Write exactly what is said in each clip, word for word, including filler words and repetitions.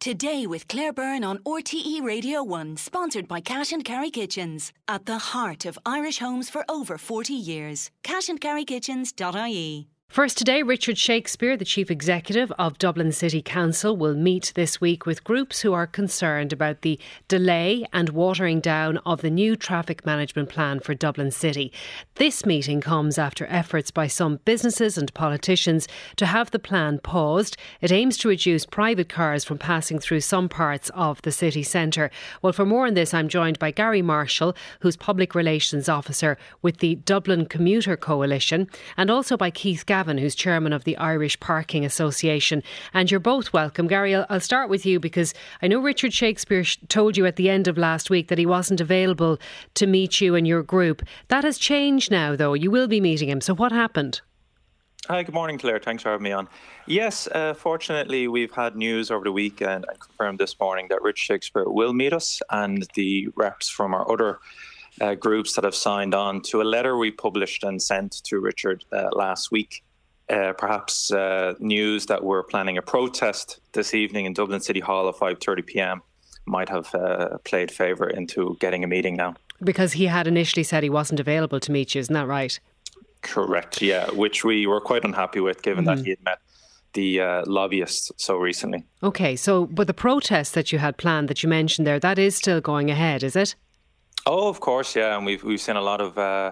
Today with Claire Byrne on R T E Radio one, sponsored by Cash and Carry Kitchens. At the heart of Irish homes for over forty years. cash and carry kitchens dot I E. First today, Richard Shakespeare, the Chief Executive of Dublin City Council, will meet this week with groups who are concerned about the delay and watering down of the new traffic management plan for Dublin City. This meeting comes after efforts by some businesses and politicians to have the plan paused. It aims to reduce private cars from passing through some parts of the city centre. Well, for more on this, I'm joined by Gary Marshall, who's Public Relations Officer with the Dublin Commuter Coalition, and also by Keith Gavin, who's chairman of the Irish Parking Association. And you're both welcome. Gary, I'll, I'll start with you because I know Richard Shakespeare sh- told you at the end of last week that he wasn't available to meet you and your group. That has changed now, though. You will be meeting him. So what happened? Hi, good morning, Claire. Thanks for having me on. Yes, uh, fortunately, we've had news over the weekend and confirmed this morning that Richard Shakespeare will meet us, and the reps from our other uh, groups that have signed on to a letter we published and sent to Richard uh, last week. Uh, perhaps uh, news that we're planning a protest this evening in Dublin City Hall at five thirty p.m. might have uh, played favour into getting a meeting now. Because he had initially said he wasn't available to meet you, isn't that right? Correct, yeah, which we were quite unhappy with, given mm. that he had met the uh, lobbyists so recently. OK, so but the protest that you had planned that you mentioned there, that is still going ahead, is it? Oh, of course, yeah, and we've, we've seen a lot of Uh,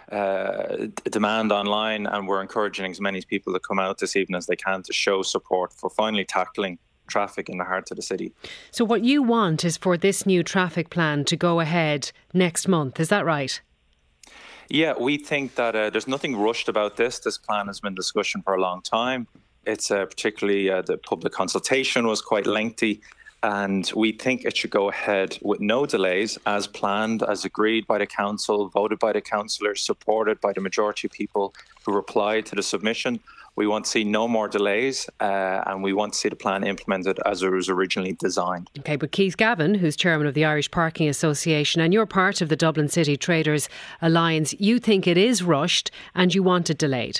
Uh, demand online, and we're encouraging as many people to come out this evening as they can to show support for finally tackling traffic in the heart of the city. So what you want is for this new traffic plan to go ahead next month, is that right? Yeah, we think that uh, there's nothing rushed about this. This plan has been in discussion for a long time. It's uh, particularly uh, the public consultation was quite lengthy. And we think it should go ahead with no delays, as planned, as agreed by the council, voted by the councillors, supported by the majority of people who replied to the submission. We want to see no more delays, uh, and we want to see the plan implemented as it was originally designed. OK, but Keith Gavin, who's chairman of the Irish Parking Association, and you're part of the Dublin City Traders Alliance, you think it is rushed and you want it delayed?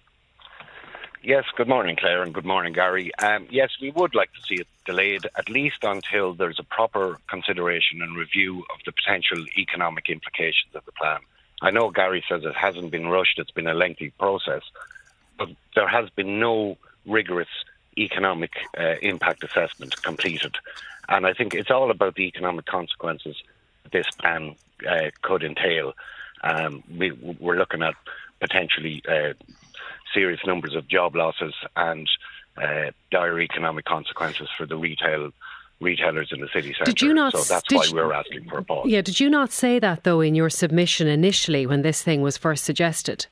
Yes, good morning, Claire, and good morning, Gary. Um, yes, we would like to see it delayed, at least until there's a proper consideration and review of the potential economic implications of the plan. I know Gary says it hasn't been rushed, it's been a lengthy process, but there has been no rigorous economic uh, impact assessment completed. And I think it's all about the economic consequences this plan uh, could entail. Um, we, we're looking at potentially Uh, serious numbers of job losses and uh, dire economic consequences for the retail retailers in the city centre. Did you not? So that's why we're asking for a pause. Yeah, did you not say that though in your submission initially when this thing was first suggested?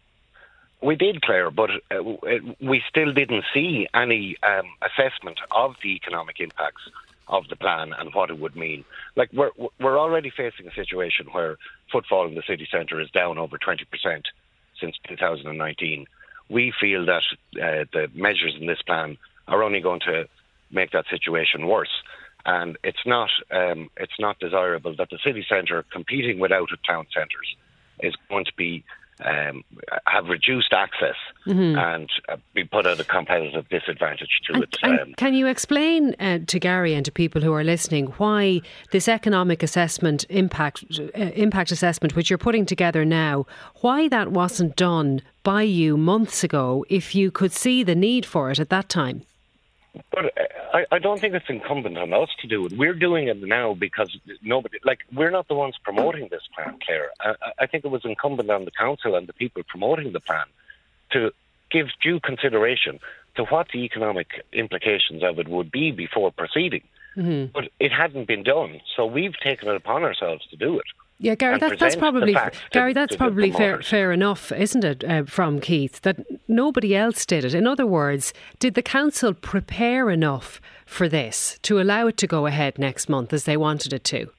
We did, Claire, but uh, we still didn't see any um, assessment of the economic impacts of the plan and what it would mean. Like we're we're already facing a situation where footfall in the city centre is down over twenty percent since two thousand nineteen. We feel that uh, the measures in this plan are only going to make that situation worse, and it's not um, it's not desirable that the city centre, competing with out-of-town centres, is going to be um, have reduced access mm-hmm. and uh, be put at a competitive disadvantage to and, its. And um, can you explain uh, to Gary and to people who are listening why this economic assessment impact uh, impact assessment, which you're putting together now, why that wasn't done by you months ago if you could see the need for it at that time? But I, I don't think it's incumbent on us to do it. We're doing it now because nobody, like, we're not the ones promoting this plan, Claire. I, I think it was incumbent on the council and the people promoting the plan to give due consideration to what the economic implications of it would be before proceeding. Mm-hmm. But it hadn't been done, so we've taken it upon ourselves to do it. Yeah, Gary, that, that's probably Gary. That's to probably fair, fair enough, isn't it? Uh, from Keith, that nobody else did it. In other words, did the council prepare enough for this to allow it to go ahead next month as they wanted it to?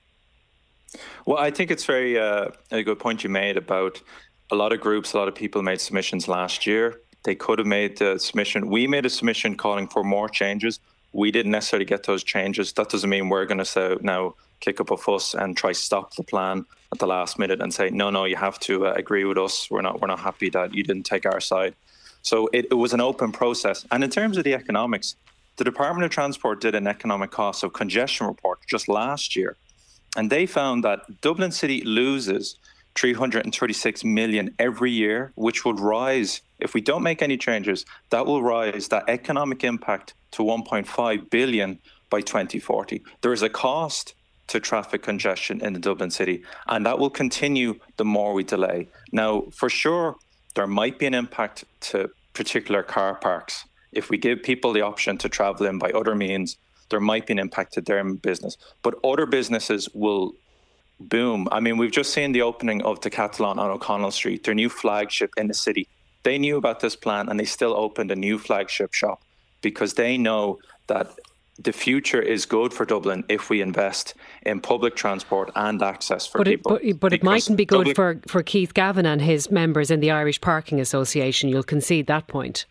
Well, I think it's very uh, a good point you made about a lot of groups, a lot of people made submissions last year. They could have made the submission. We made a submission calling for more changes. We didn't necessarily get those changes. That doesn't mean we're going to now kick up a fuss and try stop the plan at the last minute and say, no, no, you have to uh, agree with us. We're not, we're not happy that you didn't take our side. So it, it was an open process. And in terms of the economics, The Department of Transport did an economic cost of congestion report just last year, and they found that Dublin City loses three hundred thirty-six million every year, which will rise, if we don't make any changes, that will rise that economic impact to one point five billion by twenty forty. There is a cost to traffic congestion in the Dublin City, and that will continue the more we delay. Now, for sure, there might be an impact to particular car parks. If we give people the option to travel in by other means, there might be an impact to their business. But other businesses will boom. I mean, we've just seen the opening of Decathlon on O'Connell Street, their new flagship in the city. They knew about this plan and they still opened a new flagship shop because they know that the future is good for Dublin if we invest in public transport and access for but people. It, but but it mightn't be good for, for Keith Gavin and his members in the Irish Parking Association. You'll concede that point.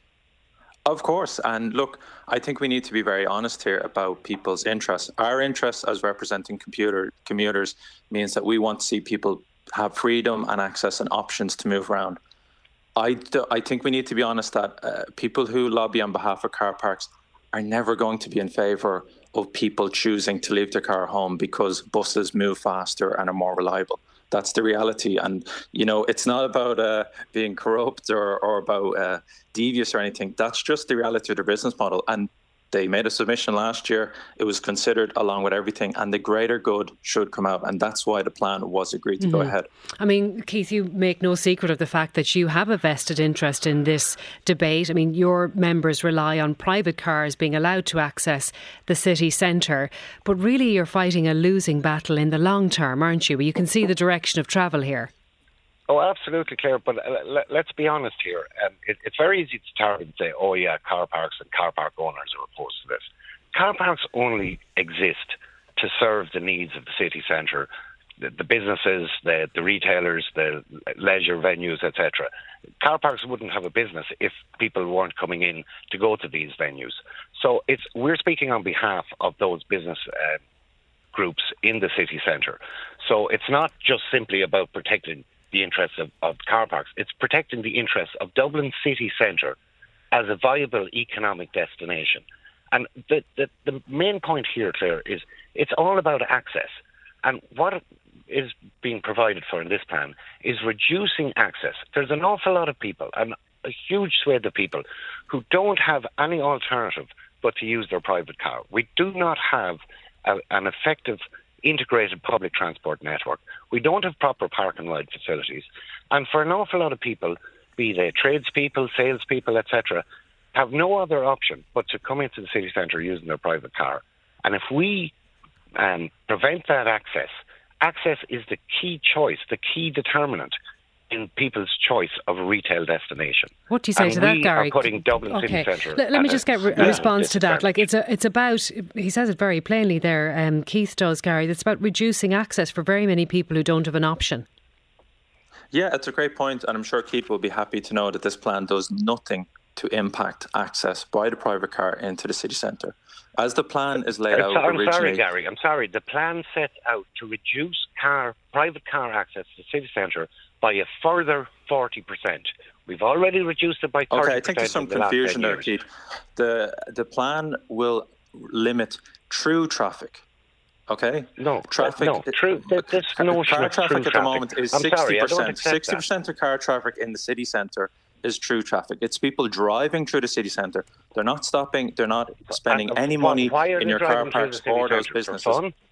Of course. And look, I think we need to be very honest here about people's interests. Our interests as representing computer commuters means that we want to see people have freedom and access and options to move around. I, do, I think we need to be honest that uh, people who lobby on behalf of car parks are never going to be in favour of people choosing to leave their car home because buses move faster and are more reliable. That's the reality. And, you know, it's not about uh, being corrupt or, or about uh, devious or anything. That's just the reality of their business model. And they made a submission last year. It was considered along with everything, and the greater good should come out. And that's why the plan was agreed to mm-hmm. go ahead. I mean, Keith, you make no secret of the fact that you have a vested interest in this debate. I mean, your members rely on private cars being allowed to access the city centre. But really, you're fighting a losing battle in the long term, aren't you? You can see the direction of travel here. Oh, absolutely, Claire. But uh, let's be honest here. Um, it, it's very easy to target and say, oh, yeah, car parks and car park owners are opposed to this. Car parks only exist to serve the needs of the city centre, the, the businesses, the, the retailers, the leisure venues, et cetera. Car parks wouldn't have a business if people weren't coming in to go to these venues. So it's we're speaking on behalf of those business uh, groups in the city centre. So it's not just simply about protecting the interests of, of car parks. It's protecting the interests of Dublin city centre as a viable economic destination. And the, the, the main point here, Claire, is it's all about access. And what is being provided for in this plan is reducing access. There's an awful lot of people, and a huge swathe of people, who don't have any alternative but to use their private car. We do not have a, an effective integrated public transport network. We don't have proper park and ride facilities. And for an awful lot of people, be they tradespeople, salespeople, et cetera, have no other option but to come into the city centre using their private car. And if we um, prevent that access, access is the key choice, the key determinant in people's choice of a retail destination. What do you say and to that, we Gary? Are putting Dublin okay. city centre. Let, let me just get a re- response to that. Like it's a, it's about. He says it very plainly there. Um, Keith does, Gary. It's about reducing access for very many people who don't have an option. Yeah, it's a great point, and I'm sure Keith will be happy to know that this plan does nothing to impact access by the private car into the city centre. As the plan is laid out I'm originally... sorry, Gary, I'm sorry. The plan sets out to reduce car private car access to the city centre by a further forty percent. We've already reduced it by thirty percent. Okay, I think there's some the confusion there, Keith. The, the plan will limit true traffic. Okay? No, traffic. No, true. This notion car of traffic true at the traffic. moment is I'm sixty percent. Sorry, I don't sixty percent that. of car traffic in the city centre is true traffic. It's people driving through the city centre. They're not stopping. They're not spending and, any why, money why in your car parks or those businesses. For fun?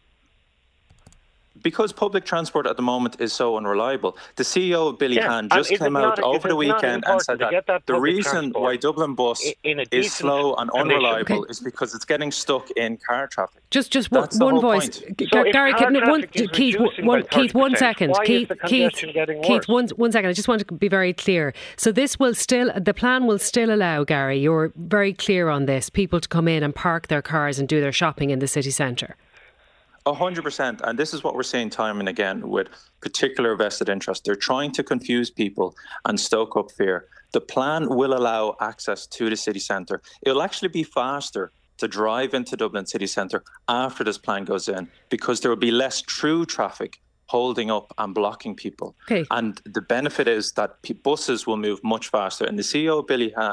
Because public transport at the moment is so unreliable. The C E O of Billy yeah, Hand just came out not, over the weekend and said that, that the reason why Dublin Bus is slow and unreliable okay. is because it's getting stuck in car traffic. Just just one, one voice. G- so Gary, one, Keith, one, Keith, one second. Keith, Keith, Keith, one, one second. I just want to be very clear. So this will still, the plan will still allow, Gary, you're very clear on this, people to come in and park their cars and do their shopping in the city centre. A hundred percent. And this is what we're seeing time and again with particular vested interest. They're trying to confuse people and stoke up fear. The plan will allow access to the city centre. It'll actually be faster to drive into Dublin city centre after this plan goes in because there will be less true traffic holding up and blocking people. Okay. And the benefit is that p- buses will move much faster. And the C E O, Billy Hand,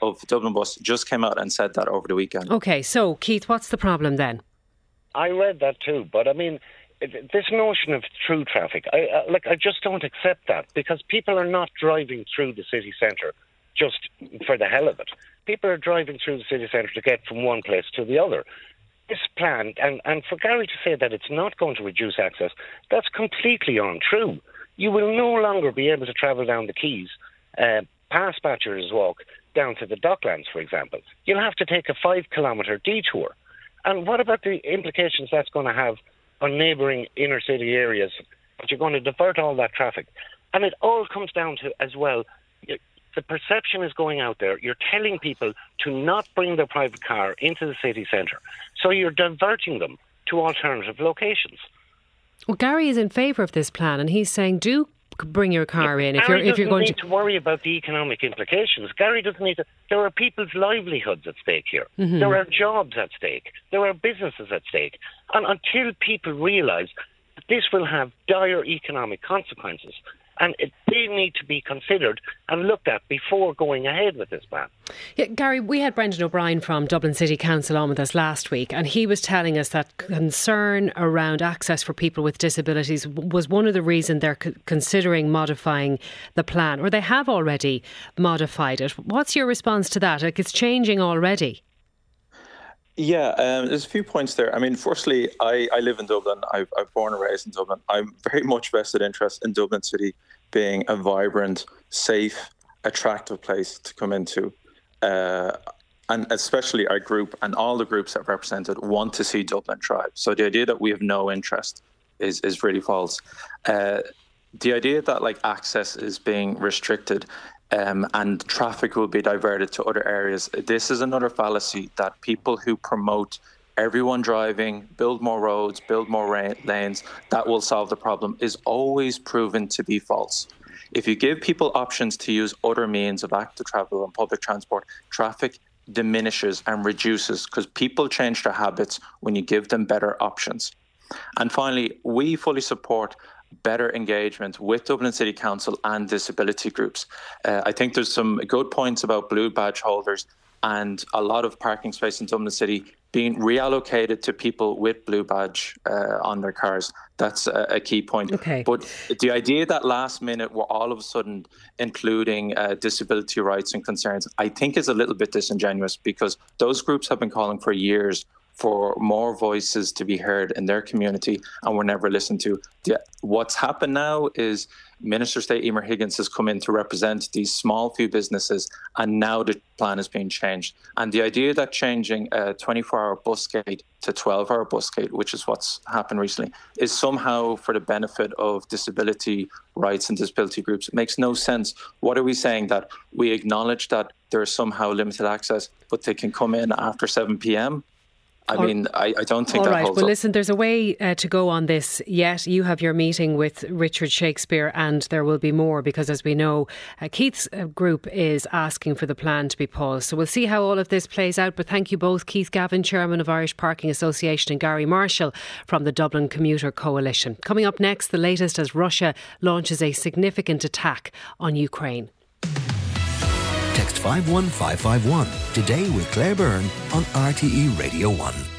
of Dublin Bus just came out and said that over the weekend. OK, so Keith, what's the problem then? I read that too, but I mean, this notion of through traffic, I, I, like, I just don't accept that, because people are not driving through the city centre just for the hell of it. People are driving through the city centre to get from one place to the other. This plan, and, and for Gary to say that it's not going to reduce access, that's completely untrue. You will no longer be able to travel down the quays, uh, past Bachelor's Walk, down to the Docklands, for example. You'll have to take a five kilometre detour. And what about the implications that's going to have on neighbouring inner city areas? But you're going to divert all that traffic. And it all comes down to, as well, the perception is going out there. You're telling people to not bring their private car into the city centre. So you're diverting them to alternative locations. Well, Gary is in favour of this plan, and he's saying do bring your car yeah, in if Gary you're if you're going to... to worry about the economic implications. Gary doesn't need to... There are people's livelihoods at stake here. Mm-hmm. There are jobs at stake. There are businesses at stake. And until people realise that this will have dire economic consequences, and it, they need to be considered and looked at before going ahead with this plan. Yeah, Gary, we had Brendan O'Brien from Dublin City Council on with us last week, and he was telling us that concern around access for people with disabilities was one of the reasons they're c- considering modifying the plan, or they have already modified it. What's your response to that? Like, it's changing already. Yeah, um, there's a few points there. I mean, firstly, I, I live in Dublin. I've, I've born and raised in Dublin. I'm very much vested interest in Dublin City being a vibrant, safe, attractive place to come into. Uh, and especially our group and all the groups that are represented want to see Dublin thrive. So the idea that we have no interest is, is really false. Uh, the idea that like access is being restricted Um, and traffic will be diverted to other areas. This is another fallacy that people who promote everyone driving, build more roads, build more ra- lanes, that will solve the problem, is always proven to be false. If you give people options to use other means of active travel and public transport, traffic diminishes and reduces because people change their habits when you give them better options. And finally, we fully support better engagement with Dublin City Council and disability groups. Uh, I think there's some good points about blue badge holders and a lot of parking space in Dublin City being reallocated to people with blue badge uh, on their cars. That's a, a key point. Okay. But the idea that last minute we're all of a sudden including uh, disability rights and concerns, I think is a little bit disingenuous, because those groups have been calling for years for more voices to be heard in their community, and were never listened to. The, what's happened now is Minister State Emer Higgins has come in to represent these small few businesses, and now the plan is being changed. And the idea that changing a twenty-four hour bus gate to twelve hour bus gate, which is what's happened recently, is somehow for the benefit of disability rights and disability groups. It makes no sense. What are we saying? That we acknowledge that there's somehow limited access, but they can come in after seven p.m.? I All, mean, I, I don't think all that right. holds Well, up. listen, there's a way uh, to go on this yet. You have your meeting with Richard Shakespeare, and there will be more, because as we know, uh, Keith's uh, group is asking for the plan to be paused. So we'll see how all of this plays out. But thank you both, Keith Gavin, Chairman of Irish Parking Association, and Gary Marshall from the Dublin Commuter Coalition. Coming up next, the latest as Russia launches a significant attack on Ukraine. Text five one five five one today with Claire Byrne on R T E Radio one.